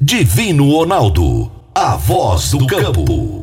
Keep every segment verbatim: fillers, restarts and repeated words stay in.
Divino Ronaldo, a voz do campo.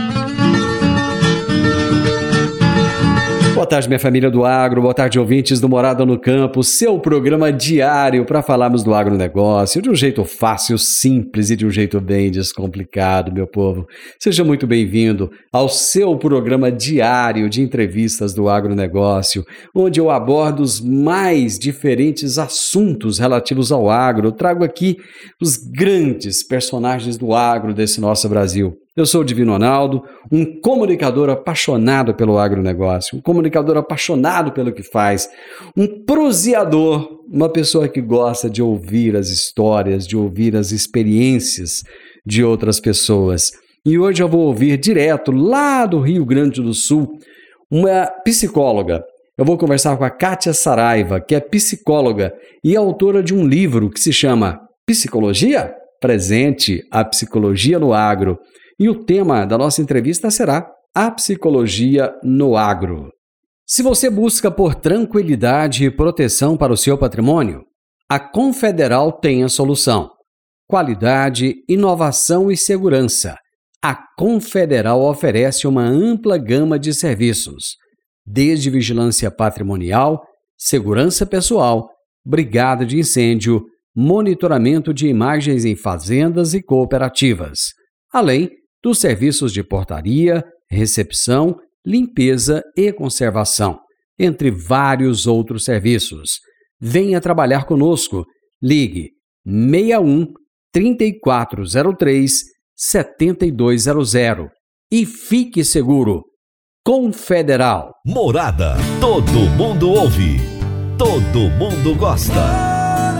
Boa tarde, minha família do agro, boa tarde, ouvintes do Morada no Campo, seu programa diário para falarmos do agronegócio de um jeito fácil, simples e de um jeito bem descomplicado, meu povo. Seja muito bem-vindo ao seu programa diário de entrevistas do agronegócio, onde eu abordo os mais diferentes assuntos relativos ao agro. Eu trago aqui os grandes personagens do agro desse nosso Brasil. Eu sou o Divino Ronaldo, um comunicador apaixonado pelo agronegócio, um comunicador apaixonado pelo que faz, um proseador, uma pessoa que gosta de ouvir as histórias, de ouvir as experiências de outras pessoas. E hoje eu vou ouvir direto lá do Rio Grande do Sul uma psicóloga. Eu vou conversar com a Kátia Saraiva, que é psicóloga e autora de um livro que se chama Psicologia Presente, a Psicologia no Agro. E o tema da nossa entrevista será a psicologia no agro. Se você busca por tranquilidade e proteção para o seu patrimônio, a Confederal tem a solução. Qualidade, inovação e segurança. A Confederal oferece uma ampla gama de serviços, desde vigilância patrimonial, segurança pessoal, brigada de incêndio, monitoramento de imagens em fazendas e cooperativas, além dos serviços de portaria, recepção, limpeza e conservação, entre vários outros serviços. Venha trabalhar conosco. Ligue seis um, três quatro zero três, sete dois zero zero e fique seguro. Confederal. Morada, todo mundo ouve, todo mundo gosta.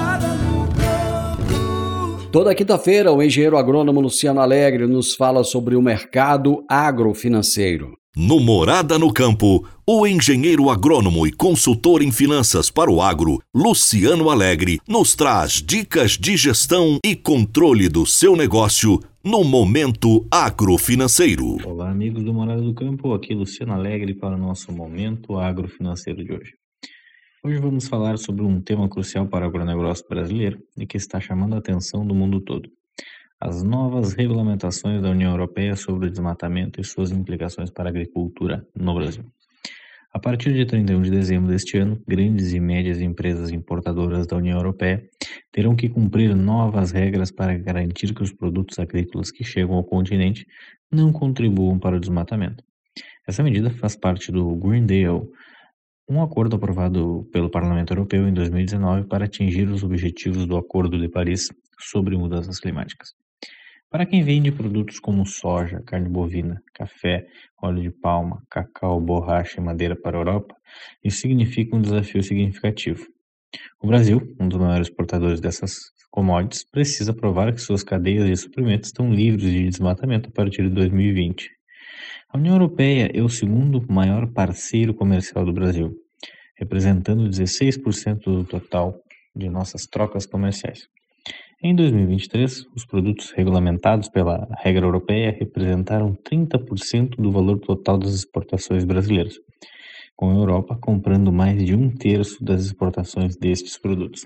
Toda quinta-feira, o engenheiro agrônomo Luciano Alegre nos fala sobre o mercado agrofinanceiro. No Morada no Campo, o engenheiro agrônomo e consultor em finanças para o agro, Luciano Alegre, nos traz dicas de gestão e controle do seu negócio no momento agrofinanceiro. Olá, amigos do Morada do Campo, aqui Luciano Alegre para o nosso momento agrofinanceiro de hoje. Hoje vamos falar sobre um tema crucial para o agronegócio brasileiro e que está chamando a atenção do mundo todo: as novas regulamentações da União Europeia sobre o desmatamento e suas implicações para a agricultura no Brasil. A partir de trinta e um de dezembro deste ano, grandes e médias empresas importadoras da União Europeia terão que cumprir novas regras para garantir que os produtos agrícolas que chegam ao continente não contribuam para o desmatamento. Essa medida faz parte do Green Deal, um acordo aprovado pelo Parlamento Europeu em dois mil e dezenove para atingir os objetivos do Acordo de Paris sobre mudanças climáticas. Para quem vende produtos como soja, carne bovina, café, óleo de palma, cacau, borracha e madeira para a Europa, isso significa um desafio significativo. O Brasil, um dos maiores exportadores dessas commodities, precisa provar que suas cadeias de suprimentos estão livres de desmatamento a partir de dois mil e vinte. A União Europeia é o segundo maior parceiro comercial do Brasil, representando dezesseis por cento do total de nossas trocas comerciais. Em dois mil e vinte e três, os produtos regulamentados pela regra europeia representaram trinta por cento do valor total das exportações brasileiras, com a Europa comprando mais de um terço das exportações destes produtos.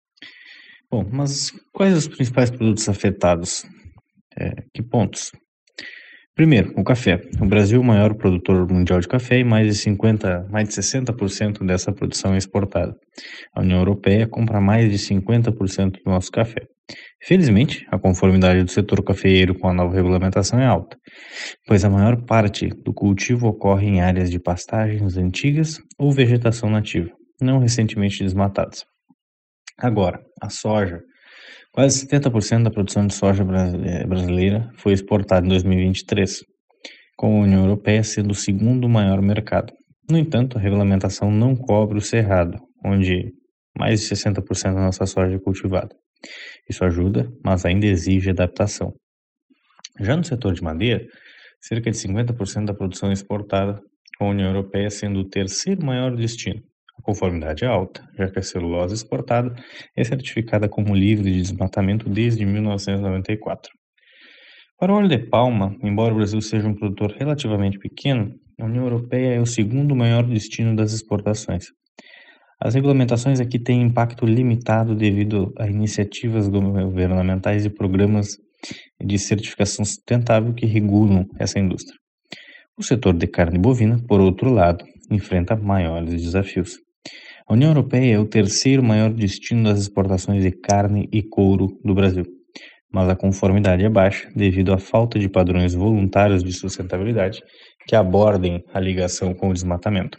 Bom, mas quais os principais produtos afetados? É, que pontos? Primeiro, o café. O Brasil é o maior produtor mundial de café e mais de, cinquenta, mais de sessenta por cento dessa produção é exportada. A União Europeia compra mais de cinquenta por cento do nosso café. Felizmente, a conformidade do setor cafeeiro com a nova regulamentação é alta, pois a maior parte do cultivo ocorre em áreas de pastagens antigas ou vegetação nativa, não recentemente desmatadas. Agora, a soja. Quase setenta por cento da produção de soja brasileira foi exportada em dois mil e vinte e três, com a União Europeia sendo o segundo maior mercado. No entanto, a regulamentação não cobre o cerrado, onde mais de sessenta por cento da nossa soja é cultivada. Isso ajuda, mas ainda exige adaptação. Já no setor de madeira, cerca de cinquenta por cento da produção é exportada, com a União Europeia sendo o terceiro maior destino. A conformidade é alta, já que a celulose exportada é certificada como livre de desmatamento desde mil novecentos e noventa e quatro. Para o óleo de palma, embora o Brasil seja um produtor relativamente pequeno, a União Europeia é o segundo maior destino das exportações. As regulamentações aqui têm impacto limitado devido a iniciativas governamentais e programas de certificação sustentável que regulam essa indústria. O setor de carne bovina, por outro lado, enfrenta maiores desafios. A União Europeia é o terceiro maior destino das exportações de carne e couro do Brasil, mas a conformidade é baixa devido à falta de padrões voluntários de sustentabilidade que abordem a ligação com o desmatamento.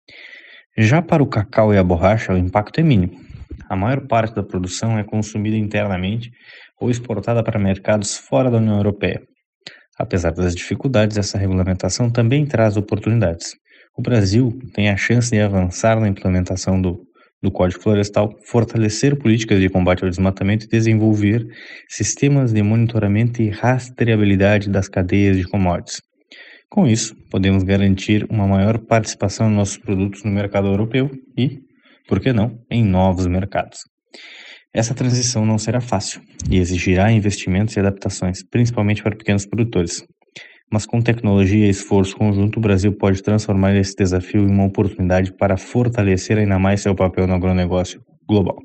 Já para o cacau e a borracha, o impacto é mínimo. A maior parte da produção é consumida internamente ou exportada para mercados fora da União Europeia. Apesar das dificuldades, essa regulamentação também traz oportunidades. O Brasil tem a chance de avançar na implementação do, do Código Florestal, fortalecer políticas de combate ao desmatamento e desenvolver sistemas de monitoramento e rastreabilidade das cadeias de commodities. Com isso, podemos garantir uma maior participação de nossos produtos no mercado europeu e, por que não, em novos mercados. Essa transição não será fácil e exigirá investimentos e adaptações, principalmente para pequenos produtores. Mas com tecnologia e esforço conjunto, o Brasil pode transformar esse desafio em uma oportunidade para fortalecer ainda mais seu papel no agronegócio global.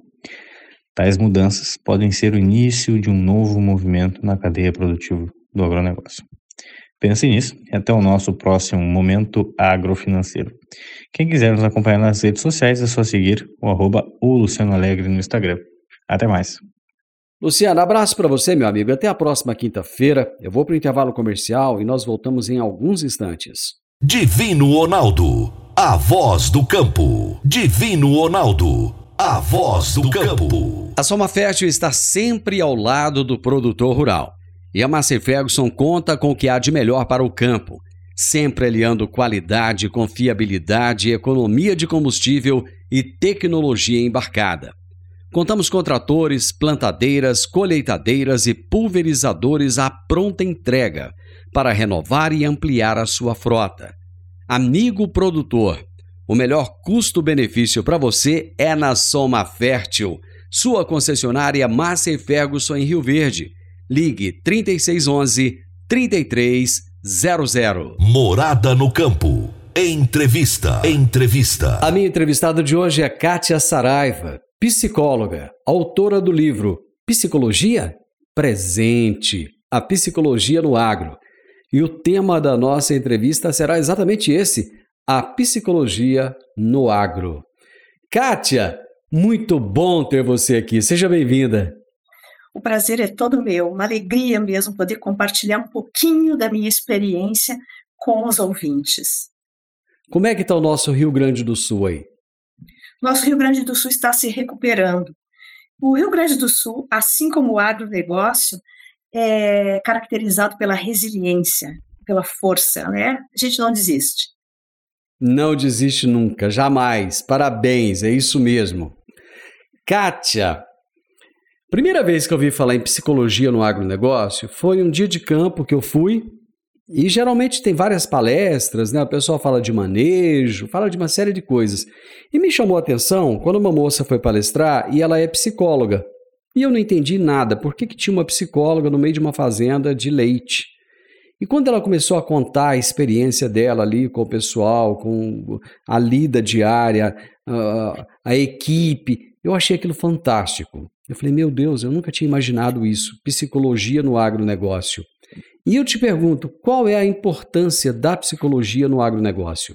Tais mudanças podem ser o início de um novo movimento na cadeia produtiva do agronegócio. Pense nisso e até o nosso próximo Momento Agrofinanceiro. Quem quiser nos acompanhar nas redes sociais é só seguir o arroba o Luciano Alegre no Instagram. Até mais. Luciano, abraço para você, meu amigo. Até a próxima quinta-feira. Eu vou para o intervalo comercial e nós voltamos em alguns instantes. Divino Ronaldo, a voz do campo. Divino Ronaldo, a voz do campo. A Soma Fértil está sempre ao lado do produtor rural. E a Massey Ferguson conta com o que há de melhor para o campo, sempre aliando qualidade, confiabilidade, economia de combustível e tecnologia embarcada. Contamos com tratores, plantadeiras, colheitadeiras e pulverizadores à pronta entrega para renovar e ampliar a sua frota. Amigo produtor, o melhor custo-benefício para você é na Soma Fértil, sua concessionária Massey Ferguson em Rio Verde. Ligue trinta e seis onze, trinta e três zero zero. Morada no Campo. Entrevista. Entrevista. A minha entrevistada de hoje é Kátia Saraiva, psicóloga, autora do livro Psicologia Presente, a psicologia no agro. E o tema da nossa entrevista será exatamente esse, a psicologia no agro. Kátia, muito bom ter você aqui. Seja bem-vinda. O prazer é todo meu, uma alegria mesmo poder compartilhar um pouquinho da minha experiência com os ouvintes. Como é que está o nosso Rio Grande do Sul aí? Nosso Rio Grande do Sul está se recuperando. O Rio Grande do Sul, assim como o agronegócio, é caracterizado pela resiliência, pela força, né? A gente não desiste. Não desiste nunca, jamais. Parabéns, é isso mesmo. Kátia, primeira vez que eu ouvi falar em psicologia no agronegócio foi um dia de campo que eu fui, e geralmente tem várias palestras, né? O pessoal fala de manejo, fala de uma série de coisas. E me chamou a atenção quando uma moça foi palestrar e ela é psicóloga. E eu não entendi nada, por que que tinha uma psicóloga no meio de uma fazenda de leite? E quando ela começou a contar a experiência dela ali com o pessoal, com a lida diária, a, a equipe, eu achei aquilo fantástico. Eu falei, meu Deus, eu nunca tinha imaginado isso, psicologia no agronegócio. E eu te pergunto, qual é a importância da psicologia no agronegócio?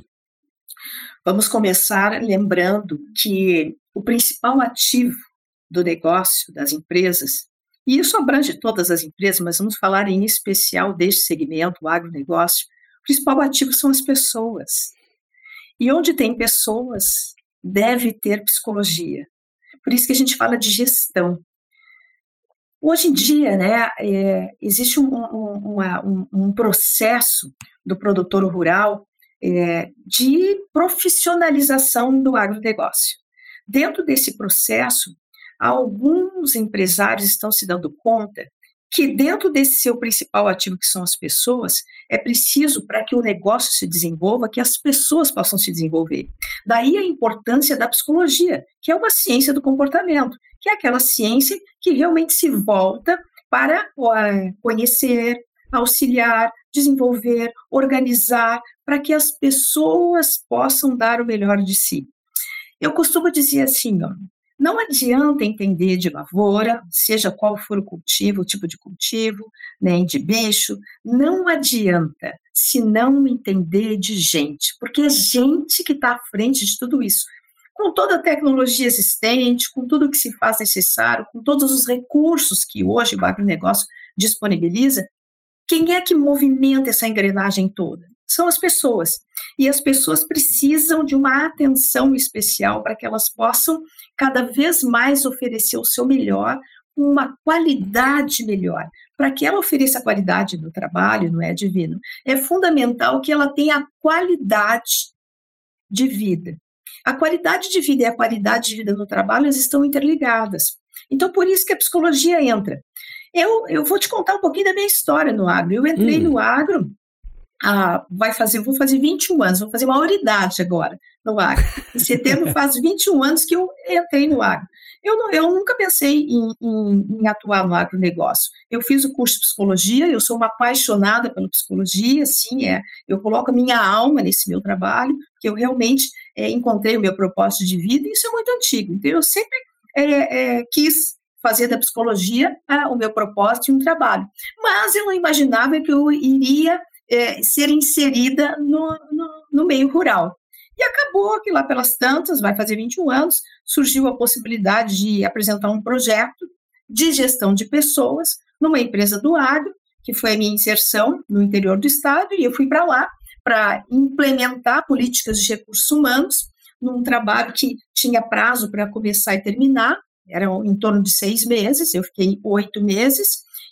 Vamos começar lembrando que o principal ativo do negócio das empresas, e isso abrange todas as empresas, mas vamos falar em especial deste segmento, o agronegócio, o principal ativo são as pessoas. E onde tem pessoas, deve ter psicologia. Por isso que a gente fala de gestão. Hoje em dia, né, é, existe um, um, uma, um, um processo do produtor rural é, de profissionalização do agronegócio. Dentro desse processo, alguns empresários estão se dando conta que dentro desse seu principal ativo, que são as pessoas, é preciso, para que o negócio se desenvolva, que as pessoas possam se desenvolver. Daí a importância da psicologia, que é uma ciência do comportamento, que é aquela ciência que realmente se volta para uh, conhecer, auxiliar, desenvolver, organizar, para que as pessoas possam dar o melhor de si. Eu costumo dizer assim, ó, não adianta entender de lavoura, seja qual for o cultivo, o tipo de cultivo, nem de bicho, não adianta se não entender de gente, porque é gente que está à frente de tudo isso. Com toda a tecnologia existente, com tudo que se faz necessário, com todos os recursos que hoje o agronegócio disponibiliza, quem é que movimenta essa engrenagem toda? São as pessoas. E as pessoas precisam de uma atenção especial para que elas possam cada vez mais oferecer o seu melhor, uma qualidade melhor. Para que ela ofereça a qualidade do trabalho, não é, Divino? É fundamental que ela tenha qualidade de vida. A qualidade de vida e a qualidade de vida no trabalho, elas estão interligadas. Então, por isso que a psicologia entra. Eu, eu vou te contar um pouquinho da minha história no agro. Eu entrei hum. no agro, ah, vai fazer, vou fazer vinte e um anos, vou fazer maioridade agora no agro. Em setembro faz vinte e um anos que eu entrei no agro. Eu, não, eu nunca pensei em, em, em atuar no agronegócio. Eu fiz o curso de psicologia, eu sou uma apaixonada pela psicologia, sim, é, eu coloco a minha alma nesse meu trabalho, porque eu realmente é, encontrei o meu propósito de vida, e isso é muito antigo. Então, eu sempre é, é, quis fazer da psicologia ah, o meu propósito e um trabalho. Mas eu não imaginava que eu iria é, ser inserida no, no, no meio rural. E acabou que lá pelas tantas, vai fazer vinte e um anos, surgiu a possibilidade de apresentar um projeto de gestão de pessoas numa empresa do agro, que foi a minha inserção no interior do estado, e eu fui para lá para implementar políticas de recursos humanos num trabalho que tinha prazo para começar e terminar, era em torno de seis meses, eu fiquei oito meses,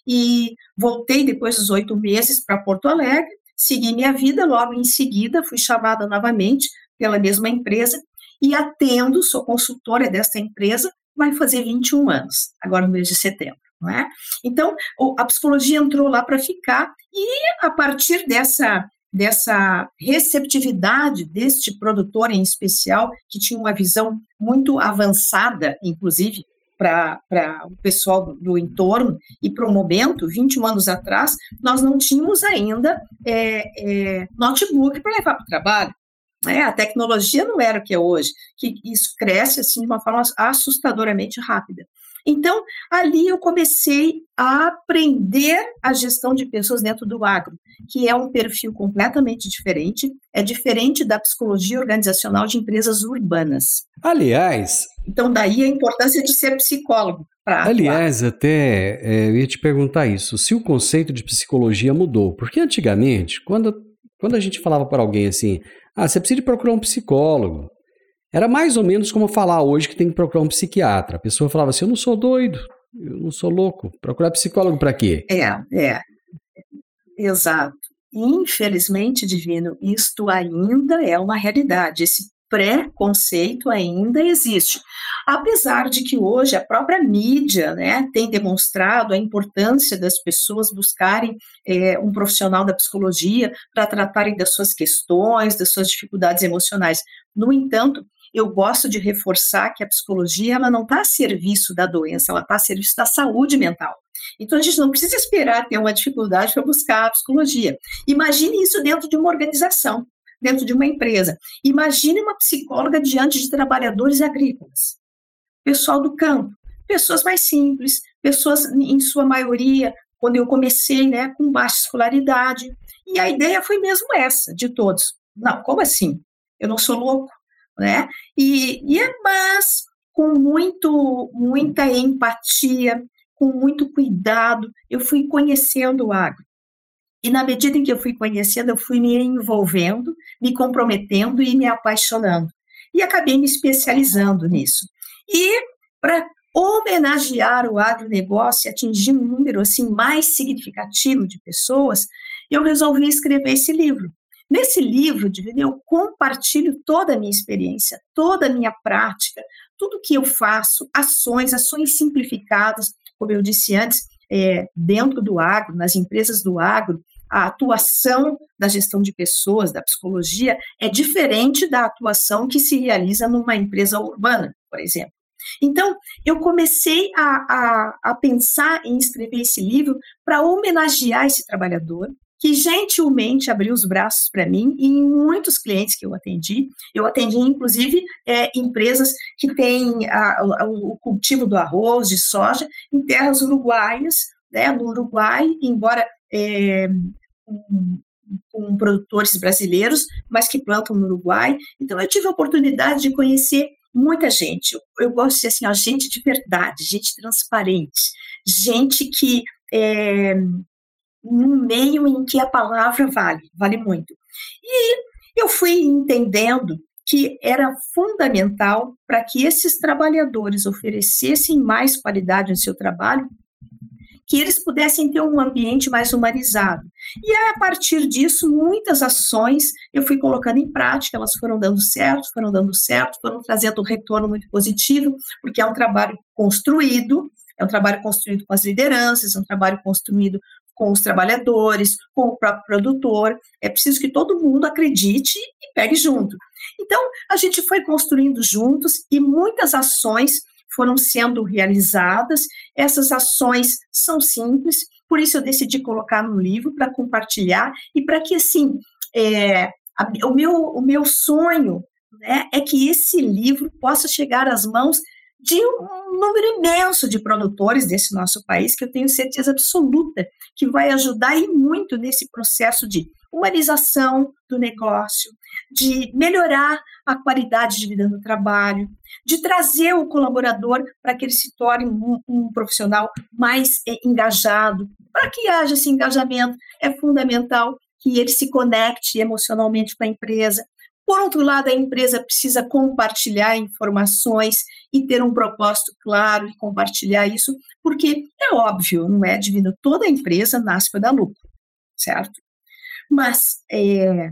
e voltei depois dos oito meses para Porto Alegre, segui minha vida, logo em seguida fui chamada novamente pela mesma empresa, e atendo, sou consultora desta empresa, vai fazer vinte e um anos, agora no mês de setembro, não é? Então, a psicologia entrou lá para ficar, e a partir dessa, dessa receptividade deste produtor em especial, que tinha uma visão muito avançada, inclusive, para o pessoal do, do entorno, e para o momento, vinte e um anos atrás, nós não tínhamos ainda é, é, notebook para levar para o trabalho. É, a tecnologia não era o que é hoje, que isso cresce assim, de uma forma assustadoramente rápida. Então, ali eu comecei a aprender a gestão de pessoas dentro do agro, que é um perfil completamente diferente, é diferente da psicologia organizacional de empresas urbanas. Aliás... Então, daí a importância de ser psicólogo para atuar. Aliás, até é, eu ia te perguntar isso, se o conceito de psicologia mudou, porque antigamente, quando, quando a gente falava para alguém assim, ah, você precisa de procurar um psicólogo, era mais ou menos como falar hoje que tem que procurar um psiquiatra. A pessoa falava assim, eu não sou doido, eu não sou louco, procurar psicólogo para quê? É, é, exato. Infelizmente, Divino, isto ainda é uma realidade, esse preconceito ainda existe. Apesar de que hoje a própria mídia, né, tem demonstrado a importância das pessoas buscarem é, um profissional da psicologia para tratarem das suas questões, das suas dificuldades emocionais. No entanto, eu gosto de reforçar que a psicologia ela não está a serviço da doença, ela está a serviço da saúde mental. Então, a gente não precisa esperar ter uma dificuldade para buscar a psicologia. Imagine isso dentro de uma organização, dentro de uma empresa. Imagine uma psicóloga diante de trabalhadores agrícolas, pessoal do campo, pessoas mais simples, pessoas, em sua maioria, quando eu comecei, né, com baixa escolaridade. E a ideia foi mesmo essa, de todos. Não, como assim? Eu não sou louco, né? E, e mas com muito, muita empatia, com muito cuidado, eu fui conhecendo o agro. E na medida em que eu fui conhecendo, eu fui me envolvendo, me comprometendo e me apaixonando. E acabei me especializando nisso. E para homenagear o agronegócio e atingir um número assim, mais significativo de pessoas, eu resolvi escrever esse livro. Nesse livro, eu compartilho toda a minha experiência, toda a minha prática, tudo que eu faço, ações, ações simplificadas, como eu disse antes, é, dentro do agro, nas empresas do agro, a atuação da gestão de pessoas, da psicologia, é diferente da atuação que se realiza numa empresa urbana, por exemplo. Então, eu comecei a, a, a pensar em escrever esse livro para homenagear esse trabalhador, que gentilmente abriu os braços para mim e em muitos clientes que eu atendi. Eu atendi, inclusive, é, empresas que têm a, a, o cultivo do arroz, de soja, em terras uruguaias, né, no Uruguai, embora é, um, com produtores brasileiros, mas que plantam no Uruguai. Então, eu tive a oportunidade de conhecer muita gente. Eu, eu gosto de ser assim, ó, gente de verdade, gente transparente, gente que, é, num meio em que a palavra vale, vale muito. E eu fui entendendo que era fundamental para que esses trabalhadores oferecessem mais qualidade no seu trabalho, que eles pudessem ter um ambiente mais humanizado. E a partir disso, muitas ações eu fui colocando em prática, elas foram dando certo, foram dando certo, foram trazendo um retorno muito positivo, porque é um trabalho construído, é um trabalho construído com as lideranças, é um trabalho construído com os trabalhadores, com o próprio produtor. É preciso que todo mundo acredite e pegue junto. Então, a gente foi construindo juntos e muitas ações foram sendo realizadas. Essas ações são simples, por isso eu decidi colocar no livro para compartilhar e para que, assim, é, a, o, meu, o meu sonho, né, é que esse livro possa chegar às mãos de um número imenso de produtores desse nosso país, que eu tenho certeza absoluta que vai ajudar e muito nesse processo de humanização do negócio, de melhorar a qualidade de vida no trabalho, de trazer o colaborador para que ele se torne um, um profissional mais é, engajado. Para que haja esse engajamento, é fundamental que ele se conecte emocionalmente com a empresa. Por outro lado, a empresa precisa compartilhar informações e ter um propósito claro e compartilhar isso, porque é óbvio, não é divino, toda empresa nasce para dar lucro, certo? Mas é,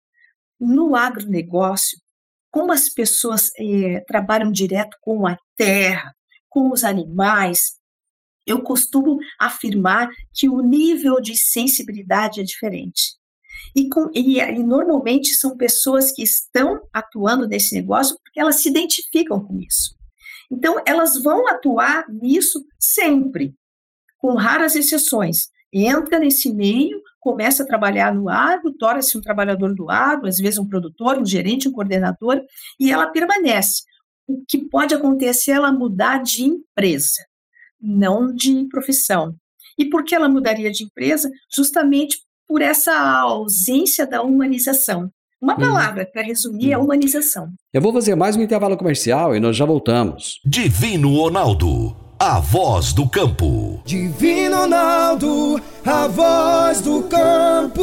no agronegócio, como as pessoas é, trabalham direto com a terra, com os animais, eu costumo afirmar que o nível de sensibilidade é diferente. E, com, e, e normalmente são pessoas que estão atuando nesse negócio porque elas se identificam com isso. Então, elas vão atuar nisso sempre, com raras exceções. Entra nesse meio, começa a trabalhar no agro, torna-se um trabalhador do agro, às vezes um produtor, um gerente, um coordenador, e ela permanece. O que pode acontecer é ela mudar de empresa, não de profissão. E por que ela mudaria de empresa? Justamente por essa ausência da humanização. Uma palavra, uhum. para resumir, é humanização. Eu vou fazer mais um intervalo comercial e nós já voltamos. Divino Ronaldo, a voz do campo. Divino Ronaldo, a voz do campo.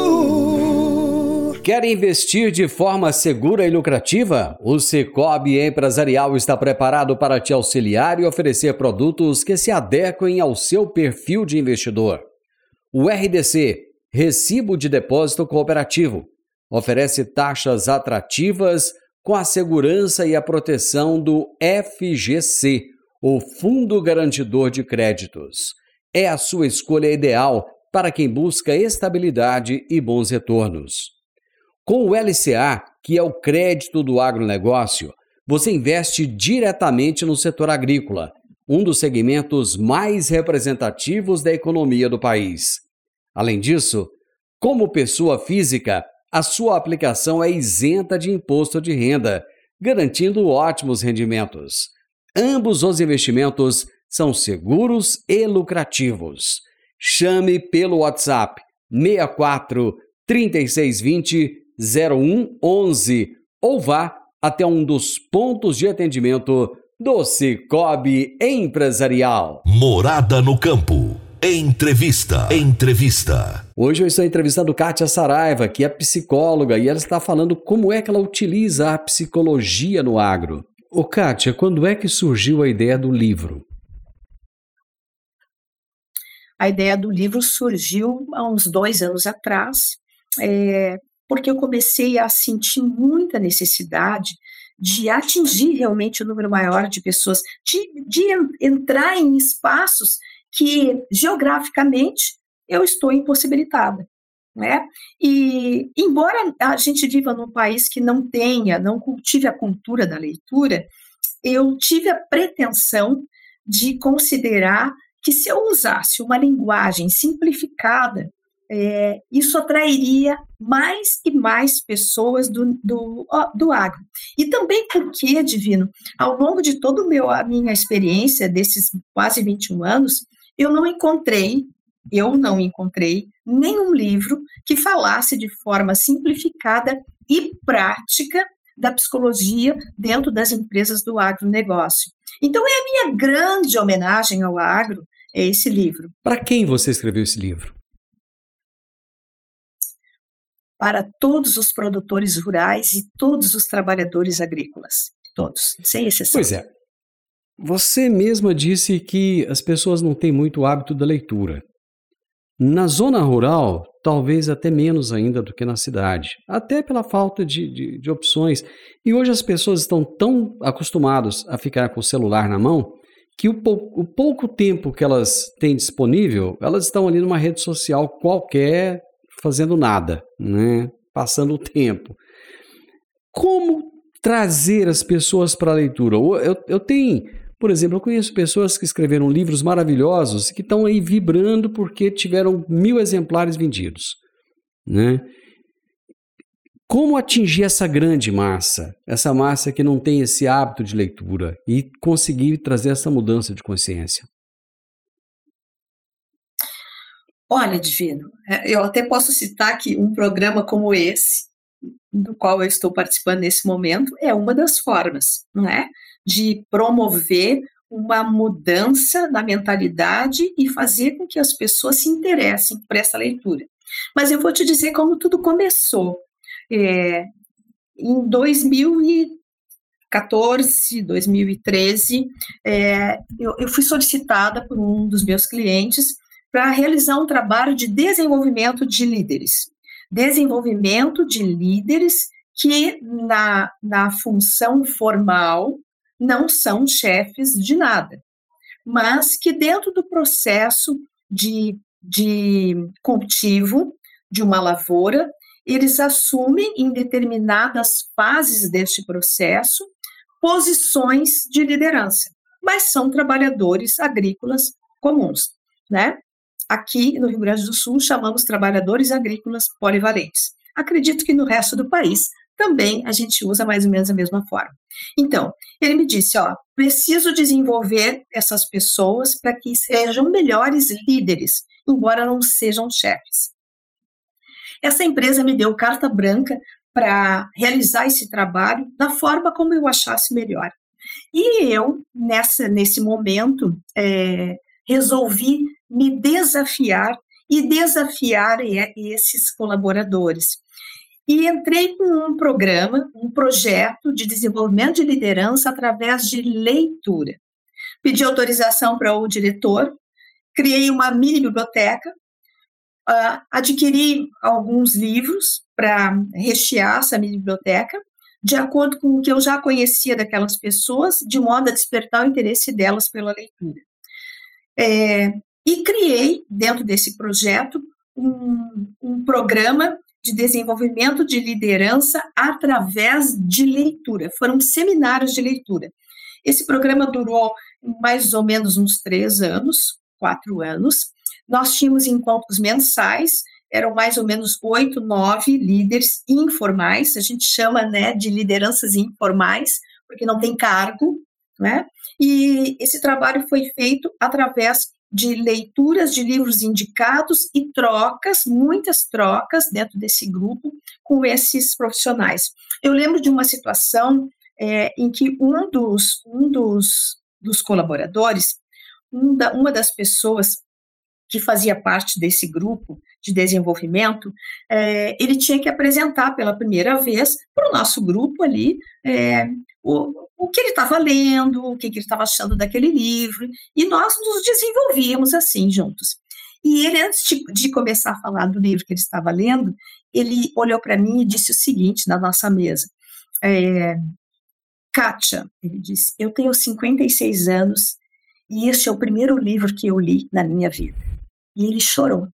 Quer investir de forma segura e lucrativa? O Sicoob Empresarial está preparado para te auxiliar e oferecer produtos que se adequem ao seu perfil de investidor. O R D C, Recibo de Depósito Cooperativo, oferece taxas atrativas com a segurança e a proteção do F G C, o Fundo Garantidor de Créditos. É a sua escolha ideal para quem busca estabilidade e bons retornos. Com o L C A, que é o crédito do agronegócio, você investe diretamente no setor agrícola, um dos segmentos mais representativos da economia do país. Além disso, como pessoa física, a sua aplicação é isenta de imposto de renda, garantindo ótimos rendimentos. Ambos os investimentos são seguros e lucrativos. Chame pelo WhatsApp seis quatro, três seis dois zero, zero um um um ou vá até um dos pontos de atendimento do Sicoob Empresarial. Morada no Campo. Entrevista. Entrevista. Hoje eu estou entrevistando Kátia Saraiva, que é psicóloga, e ela está falando como é que ela utiliza a psicologia no agro. Ô Kátia, quando é que surgiu a ideia do livro? A ideia do livro surgiu há uns dois anos atrás, é, porque eu comecei a sentir muita necessidade de atingir realmente o um número maior de pessoas, de, de entrar em espaços que geograficamente eu estou impossibilitada, né? E embora a gente viva num país que não tenha, não cultive a cultura da leitura, eu tive a pretensão de considerar que se eu usasse uma linguagem simplificada é, isso atrairia mais e mais pessoas do, do, do agro. E também porque, Divino, ao longo de toda a minha experiência, desses quase vinte e um anos, eu não encontrei, eu não encontrei nenhum livro que falasse de forma simplificada e prática da psicologia dentro das empresas do agronegócio. Então, é a minha grande homenagem ao agro, é esse livro. Para quem você escreveu esse livro? Para todos os produtores rurais e todos os trabalhadores agrícolas. Todos, sem exceção. Pois é. Você mesma disse que as pessoas não têm muito hábito da leitura. Na zona rural, talvez até menos ainda do que na cidade, até pela falta de, de, de opções. E hoje as pessoas estão tão acostumadas a ficar com o celular na mão que o, pou, o pouco tempo que elas têm disponível, elas estão ali numa rede social qualquer, fazendo nada, né? Passando o tempo. Como trazer as pessoas para a leitura? Eu, eu tenho... Por exemplo, eu conheço pessoas que escreveram livros maravilhosos que estão aí vibrando porque tiveram mil exemplares vendidos, né? Como atingir essa grande massa, essa massa que não tem esse hábito de leitura e conseguir trazer essa mudança de consciência? Olha, Divino, eu até posso citar que um programa como esse, do qual eu estou participando nesse momento, é uma das formas, não é? De promover uma mudança na mentalidade e fazer com que as pessoas se interessem por essa leitura. Mas eu vou te dizer como tudo começou. É, em dois mil e quatorze, dois mil e treze, é, eu, eu fui solicitada por um dos meus clientes para realizar um trabalho de desenvolvimento de líderes. Desenvolvimento de líderes que, na, na função formal, não são chefes de nada, mas que dentro do processo de, de cultivo de uma lavoura, eles assumem em determinadas fases deste processo posições de liderança, mas são trabalhadores agrícolas comuns, né? Aqui no Rio Grande do Sul chamamos trabalhadores agrícolas polivalentes. Acredito que no resto do país também a gente usa mais ou menos a mesma forma. Então, ele me disse, ó, preciso desenvolver essas pessoas para que sejam melhores líderes, embora não sejam chefes. Essa empresa me deu carta branca para realizar esse trabalho da forma como eu achasse melhor. E eu, nessa, nesse momento, é, resolvi me desafiar e desafiar esses colaboradores. E entrei com um programa, um projeto de desenvolvimento de liderança através de leitura. Pedi autorização para o diretor, criei uma mini biblioteca, uh, adquiri alguns livros para rechear essa mini biblioteca, de acordo com o que eu já conhecia daquelas pessoas, de modo a despertar o interesse delas pela leitura. É, e criei, dentro desse projeto, um, um programa de desenvolvimento de liderança através de leitura. Foram seminários de leitura. Esse programa durou mais ou menos uns três anos, quatro anos. Nós tínhamos encontros mensais, eram mais ou menos oito, nove líderes informais, a gente chama, né, de lideranças informais, porque não tem cargo, né? E esse trabalho foi feito através de leituras de livros indicados e trocas, muitas trocas dentro desse grupo com esses profissionais. Eu lembro de uma situação é, em que um dos, um dos, dos colaboradores, um da, uma das pessoas que fazia parte desse grupo de desenvolvimento, é, ele tinha que apresentar pela primeira vez para o nosso grupo ali é, o, o que ele estava lendo, o que, que ele estava achando daquele livro, e nós nos desenvolvíamos assim juntos. E ele, antes de, de começar a falar do livro que ele estava lendo, ele olhou para mim e disse o seguinte na nossa mesa, é, Kátia, ele disse, eu tenho cinquenta e seis anos e este é o primeiro livro que eu li na minha vida. E ele chorou.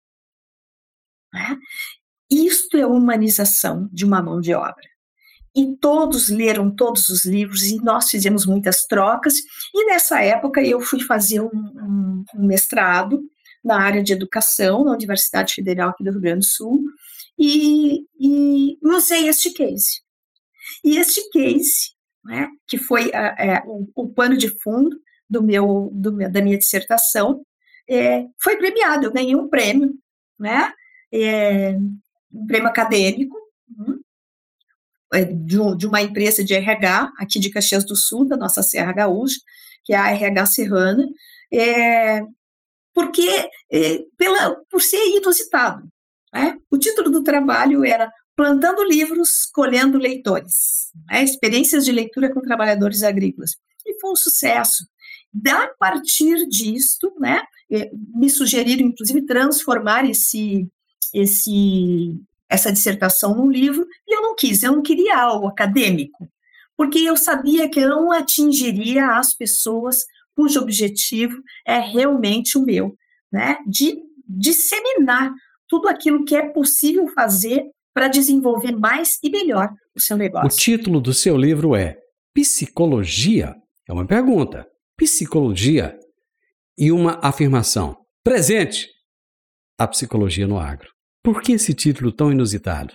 Né? Isto é humanização de uma mão de obra. E todos leram todos os livros e nós fizemos muitas trocas. E nessa época eu fui fazer um, um, um mestrado na área de educação, na Universidade Federal aqui do Rio Grande do Sul, e, e usei este case. E este case, né, que foi a, a, o, o pano de fundo do meu, do meu, da minha dissertação, é, foi premiado. Eu ganhei um prêmio, né, é, um prêmio acadêmico, hum, é, de, de uma empresa de R H, aqui de Caxias do Sul, da nossa Serra Gaúcha, que é a R H Serrana, é, porque, é, pela, por ser inusitado, né? O título do trabalho era Plantando Livros, Colhendo Leitores, né? Experiências de leitura com trabalhadores agrícolas. E foi um sucesso. A partir disto, né, me sugeriram, inclusive, transformar esse, esse, essa dissertação num livro, e eu não quis, eu não queria algo acadêmico, porque eu sabia que eu não atingiria as pessoas cujo objetivo é realmente o meu, né, de disseminar tudo aquilo que é possível fazer para desenvolver mais e melhor o seu negócio. O título do seu livro é Psicologia? É uma pergunta. Psicologia e uma afirmação. Presente a psicologia no agro. Por que esse título tão inusitado?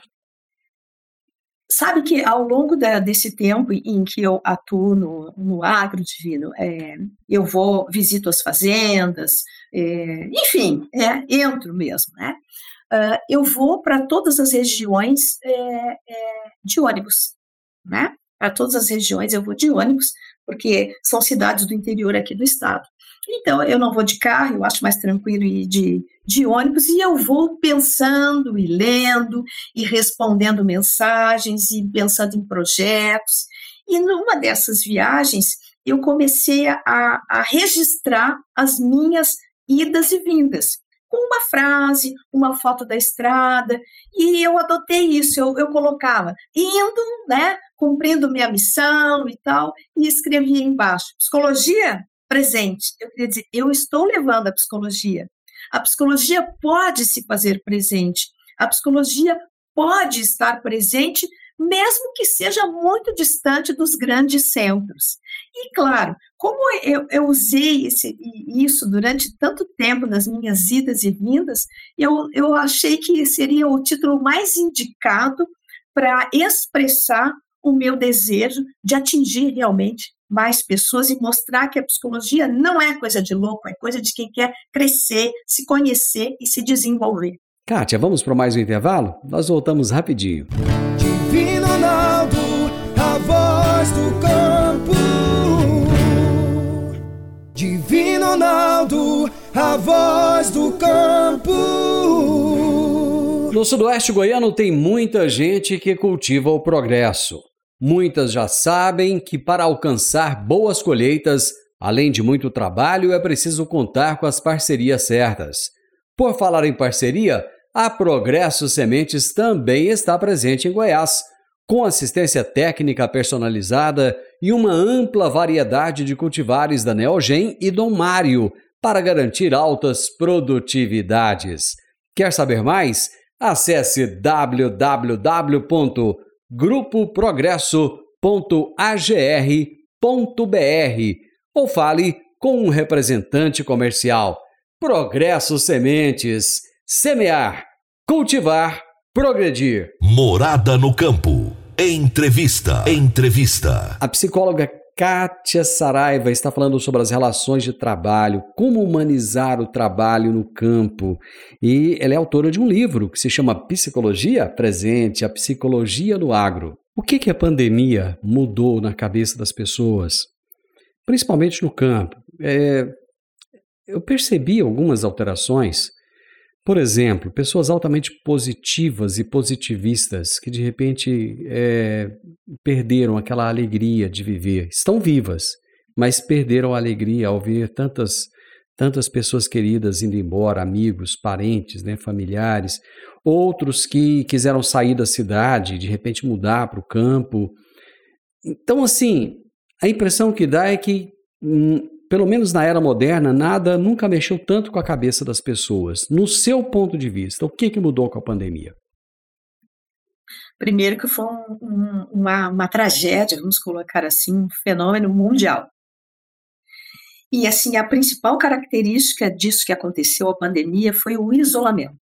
Sabe que ao longo da, desse tempo em que eu atuo no, no agro, Divino, é, eu vou, visito as fazendas, é, enfim, é, entro mesmo, né? Uh, eu vou para todas as regiões é, é, de ônibus, né? Para todas as regiões eu vou de ônibus, porque são cidades do interior aqui do estado. Então, eu não vou de carro, eu acho mais tranquilo ir de, de ônibus, e eu vou pensando e lendo, e respondendo mensagens, e pensando em projetos. E numa dessas viagens, eu comecei a, a registrar as minhas idas e vindas, com uma frase, uma foto da estrada, e eu adotei isso, eu, eu colocava, indo, né, cumprindo minha missão e tal, e escrevia embaixo, psicologia presente. Eu queria dizer, eu estou levando a psicologia. A psicologia pode se fazer presente, a psicologia pode estar presente, mesmo que seja muito distante dos grandes centros. E, claro, como eu, eu usei esse, isso durante tanto tempo nas minhas idas e vindas, eu, eu achei que seria o título mais indicado para expressar o meu desejo de atingir realmente mais pessoas e mostrar que a psicologia não é coisa de louco, é coisa de quem quer crescer, se conhecer e se desenvolver. Kátia, vamos para mais um intervalo? Nós voltamos rapidinho. Divino Ronaldo, a voz do campo. Divino Ronaldo, a voz do campo. No sudoeste goiano tem muita gente que cultiva o progresso. Muitas já sabem que para alcançar boas colheitas, além de muito trabalho, é preciso contar com as parcerias certas. Por falar em parceria, a Progresso Sementes também está presente em Goiás, com assistência técnica personalizada e uma ampla variedade de cultivares da Neogen e Dom Mário para garantir altas produtividades. Quer saber mais? Acesse w w w ponto grupo progresso ponto a g r ponto b r ou fale com um representante comercial. Progresso Sementes. Semear, cultivar, progredir. Morada no Campo. Entrevista. Entrevista. A psicóloga Kátia Saraiva está falando sobre as relações de trabalho, como humanizar o trabalho no campo. E ela é autora de um livro que se chama Psicologia Presente, a Psicologia no Agro. O que, que a pandemia mudou na cabeça das pessoas, principalmente no campo? É, eu percebi algumas alterações. Por exemplo, pessoas altamente positivas e positivistas que de repente é, perderam aquela alegria de viver. Estão vivas, mas perderam a alegria ao ver tantas, tantas pessoas queridas indo embora, amigos, parentes, né, familiares. Outros que quiseram sair da cidade, de repente mudar para o campo. Então, assim, a impressão que dá é que... Hum, pelo menos na era moderna, nada nunca mexeu tanto com a cabeça das pessoas. No seu ponto de vista, o que, que mudou com a pandemia? Primeiro que foi um, um, uma, uma tragédia, vamos colocar assim, um fenômeno mundial. E, assim, a principal característica disso que aconteceu, a pandemia, foi o isolamento.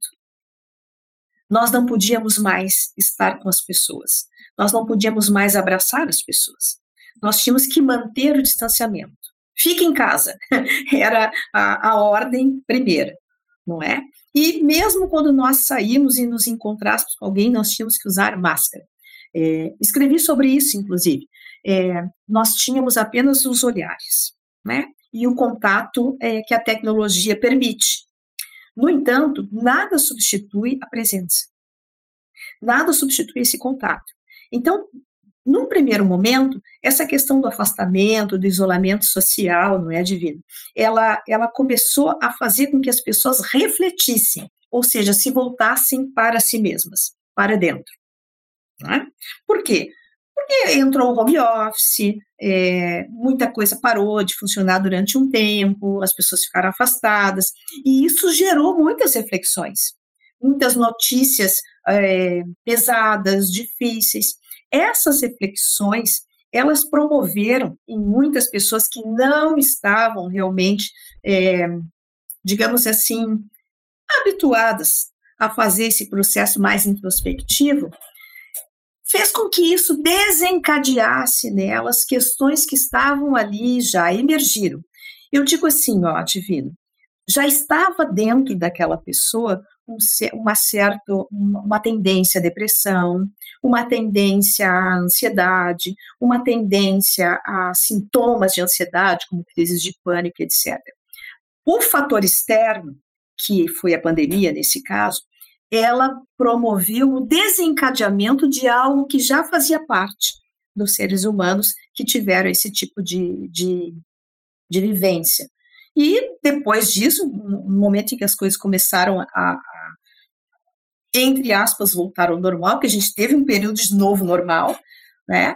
Nós não podíamos mais estar com as pessoas. Nós não podíamos mais abraçar as pessoas. Nós tínhamos que manter o distanciamento. Fique em casa. Era a, a ordem primeira, não é? E mesmo quando nós saímos e nos encontrássemos com alguém, nós tínhamos que usar máscara. É, escrevi sobre isso, inclusive. É, nós tínhamos apenas os olhares, né? E o contato é, que a tecnologia permite. No entanto, nada substitui a presença. Nada substitui esse contato. Então, num primeiro momento, essa questão do afastamento, do isolamento social, não é, Divino? Ela, ela começou a fazer com que as pessoas refletissem, ou seja, se voltassem para si mesmas, para dentro. Não é? Por quê? Porque entrou o home office, é, muita coisa parou de funcionar durante um tempo, as pessoas ficaram afastadas, e isso gerou muitas reflexões, muitas notícias é, pesadas, difíceis. Essas reflexões, elas promoveram em muitas pessoas que não estavam realmente, é, digamos assim, habituadas a fazer esse processo mais introspectivo, fez com que isso desencadeasse nelas questões que estavam ali, já emergiram. Eu digo assim, ó, Divino, já estava dentro daquela pessoa um, uma certa, uma tendência à depressão, uma tendência à ansiedade, uma tendência a sintomas de ansiedade, como crises de pânico, etcétera. O fator externo, que foi a pandemia nesse caso, ela promoveu o desencadeamento de algo que já fazia parte dos seres humanos que tiveram esse tipo de, de, de vivência. E depois disso, no momento em que as coisas começaram a, a, entre aspas, voltar ao normal, que a gente teve um período de novo normal, né?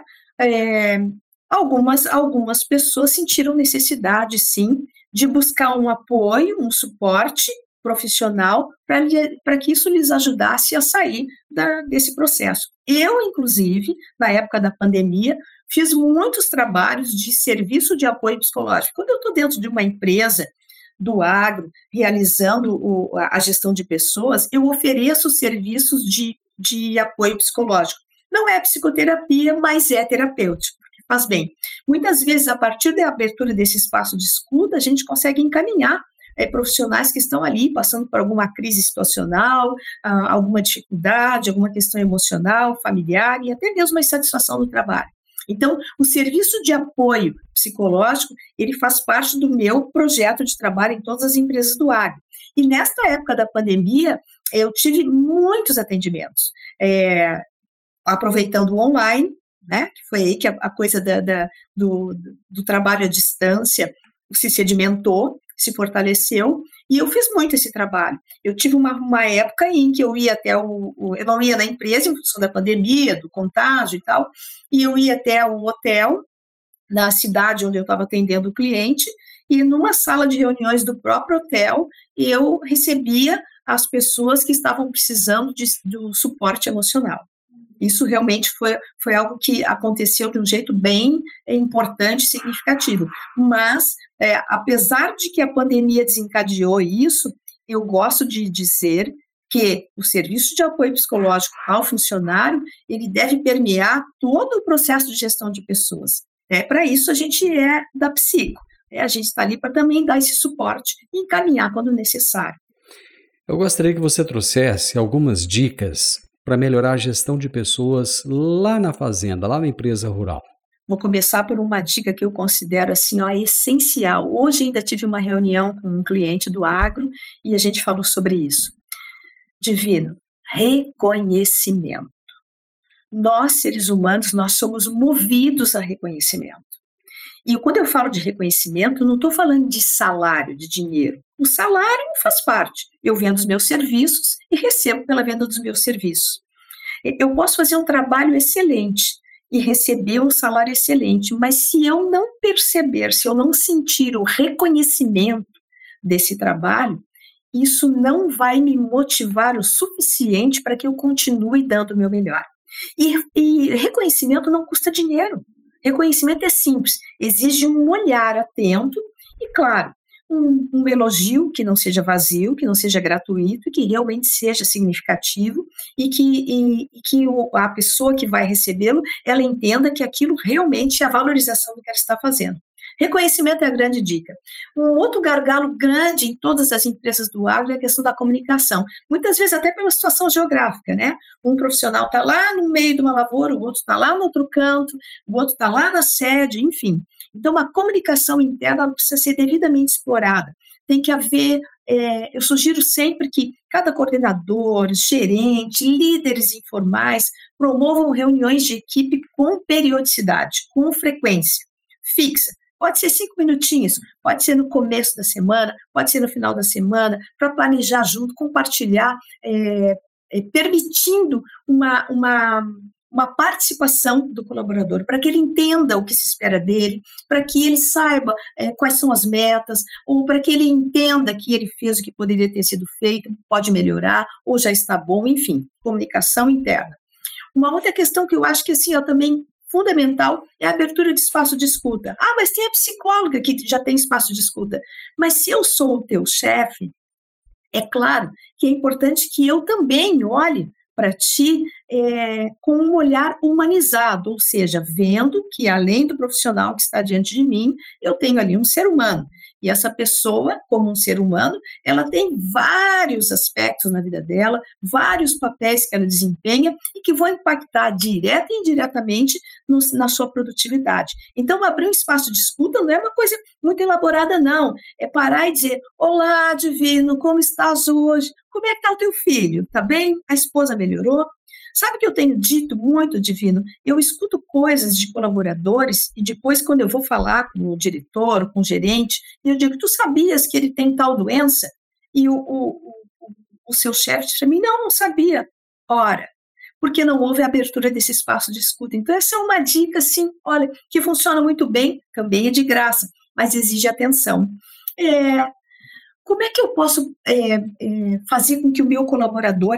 É, algumas, algumas pessoas sentiram necessidade, sim, de buscar um apoio, um suporte profissional para que isso lhes ajudasse a sair da, desse processo. Eu, inclusive, na época da pandemia, fiz muitos trabalhos de serviço de apoio psicológico. Quando eu estou dentro de uma empresa do agro, realizando o, a gestão de pessoas, eu ofereço serviços de, de apoio psicológico. Não é psicoterapia, mas é terapêutico, porque faz bem. Muitas vezes, a partir da abertura desse espaço de escuta, a gente consegue encaminhar É, profissionais que estão ali passando por alguma crise situacional, ah, alguma dificuldade, alguma questão emocional, familiar e até mesmo a insatisfação no trabalho. Então, o serviço de apoio psicológico, ele faz parte do meu projeto de trabalho em todas as empresas do agro. E nesta época da pandemia, eu tive muitos atendimentos, é, aproveitando o online, né, que foi aí que a, a coisa da, da, do, do trabalho à distância se sedimentou, se fortaleceu, e eu fiz muito esse trabalho. Eu tive uma, uma época em que eu ia até o, o... Eu não ia na empresa em função da pandemia, do contágio e tal, e eu ia até o hotel, na cidade onde eu estava atendendo o cliente, e numa sala de reuniões do próprio hotel, eu recebia as pessoas que estavam precisando de, do suporte emocional. Isso realmente foi, foi algo que aconteceu de um jeito bem importante e significativo. Mas, é, apesar de que a pandemia desencadeou isso, eu gosto de dizer que o serviço de apoio psicológico ao funcionário, ele deve permear todo o processo de gestão de pessoas. É, para isso, a gente é da psico. É, a gente está ali para também dar esse suporte e encaminhar quando necessário. Eu gostaria que você trouxesse algumas dicas para melhorar a gestão de pessoas lá na fazenda, lá na empresa rural. Vou começar por uma dica que eu considero assim, ó, essencial. Hoje ainda tive uma reunião com um cliente do agro e a gente falou sobre isso. Divino, reconhecimento. Nós, seres humanos, nós somos movidos a reconhecimento. E quando eu falo de reconhecimento, não estou falando de salário, de dinheiro. O salário faz parte. Eu vendo os meus serviços e recebo pela venda dos meus serviços. Eu posso fazer um trabalho excelente e receber um salário excelente, mas se eu não perceber, se eu não sentir o reconhecimento desse trabalho, isso não vai me motivar o suficiente para que eu continue dando o meu melhor. E, e reconhecimento não custa dinheiro. Reconhecimento é simples, exige um olhar atento E, claro, um, um elogio que não seja vazio, que não seja gratuito, que realmente seja significativo e que, e, e que o, a pessoa que vai recebê-lo, ela entenda que aquilo realmente é a valorização do que ela está fazendo. Reconhecimento é a grande dica. Um outro gargalo grande em todas as empresas do agro é a questão da comunicação. Muitas vezes até pela situação geográfica, né? Um profissional está lá no meio de uma lavoura, o outro está lá no outro canto, o outro está lá na sede, enfim. Então, a comunicação interna ela precisa ser devidamente explorada. Tem que haver, é, eu sugiro sempre que cada coordenador, gerente, líderes informais promovam reuniões de equipe com periodicidade, com frequência fixa. Pode ser cinco minutinhos, pode ser no começo da semana, pode ser no final da semana, para planejar junto, compartilhar, é, é, permitindo uma, uma, uma participação do colaborador, para que ele entenda o que se espera dele, para que ele saiba é, quais são as metas, ou para que ele entenda que ele fez o que poderia ter sido feito, pode melhorar, ou já está bom, enfim, comunicação interna. Uma outra questão que eu acho que assim, eu também fundamental é a abertura de espaço de escuta. Ah, mas tem a psicóloga que já tem espaço de escuta. Mas se eu sou o teu chefe, é claro que é importante que eu também olhe para ti é, com um olhar humanizado, ou seja, vendo que além do profissional que está diante de mim, eu tenho ali um ser humano. E essa pessoa, como um ser humano, ela tem vários aspectos na vida dela, vários papéis que ela desempenha e que vão impactar direta e indiretamente no, na sua produtividade. Então, abrir um espaço de escuta não é uma coisa muito elaborada, não. É parar e dizer, olá, Divino, como estás hoje? Como é que está o teu filho? Está bem? A esposa melhorou? Sabe o que eu tenho dito muito, Divino? Eu escuto coisas de colaboradores e depois, quando eu vou falar com o diretor, com o gerente, eu digo, tu sabias que ele tem tal doença? E o, o, o, o seu chefe diz para mim, não, não sabia. Ora, porque não houve abertura desse espaço de escuta. Então, essa é uma dica, assim, olha, que funciona muito bem, também é de graça, mas exige atenção. É, como é que eu posso é, é, fazer com que o meu colaborador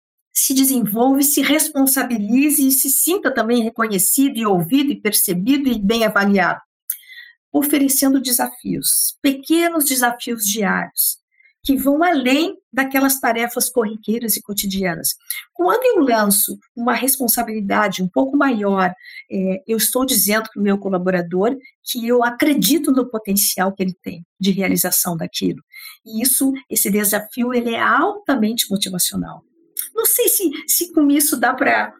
se desenvolva, se responsabilize e se sinta também reconhecido e ouvido e percebido e bem avaliado? Oferecendo desafios, pequenos desafios diários, que vão além daquelas tarefas corriqueiras e cotidianas. Quando eu lanço uma responsabilidade um pouco maior, é, eu estou dizendo para o meu colaborador que eu acredito no potencial que ele tem de realização daquilo. E isso, esse desafio, ele é altamente motivacional. Não sei se, se com isso dá para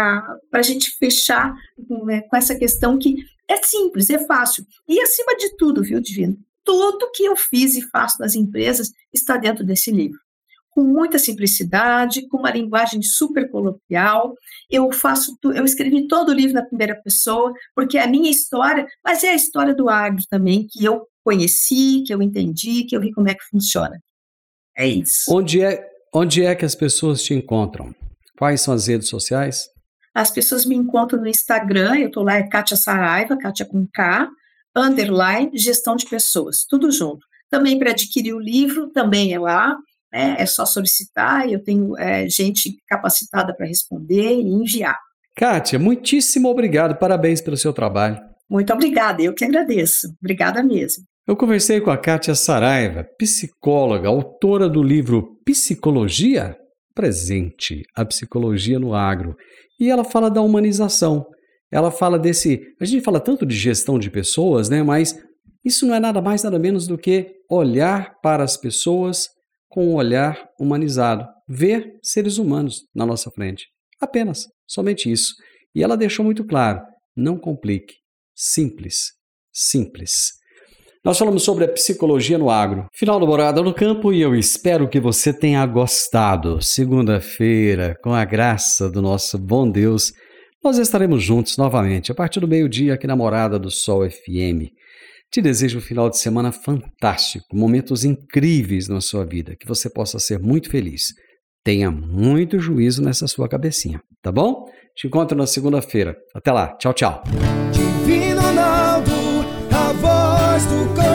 a gente fechar né, com essa questão que é simples, é fácil. E acima de tudo, viu, Divino? Tudo que eu fiz e faço nas empresas está dentro desse livro. Com muita simplicidade, com uma linguagem super coloquial. Eu faço, eu escrevi todo o livro na primeira pessoa, porque é a minha história, mas é a história do agro também, que eu conheci, que eu entendi, que eu vi como é que funciona. É isso. Onde é Onde é que as pessoas te encontram? Quais são as redes sociais? As pessoas me encontram no Instagram, eu estou lá, é Kátia Saraiva, Kátia com K, underline, gestão de pessoas, tudo junto. Também para adquirir o livro, também é lá, né, é só solicitar, eu tenho é, gente capacitada para responder e enviar. Kátia, muitíssimo obrigado, parabéns pelo seu trabalho. Muito obrigada, eu que agradeço, obrigada mesmo. Eu conversei com a Kátia Saraiva, psicóloga, autora do livro Psicologia Presente, a Psicologia no Agro. E ela fala da humanização. Ela fala desse... A gente fala tanto de gestão de pessoas, né? Mas isso não é nada mais, nada menos do que olhar para as pessoas com um olhar humanizado. Ver seres humanos na nossa frente. Apenas, somente isso. E ela deixou muito claro, não complique. Simples, simples. Nós falamos sobre a psicologia no agro. Final do Morada no Campo e eu espero que você tenha gostado. Segunda-feira, com a graça do nosso bom Deus, nós estaremos juntos novamente a partir do meio-dia aqui na Morada do Sol F M. Te desejo um final de semana fantástico, momentos incríveis na sua vida, que você possa ser muito feliz. Tenha muito juízo nessa sua cabecinha, tá bom? Te encontro na segunda-feira. Até lá. Tchau, tchau. Divino Ronaldo, a voz do campo.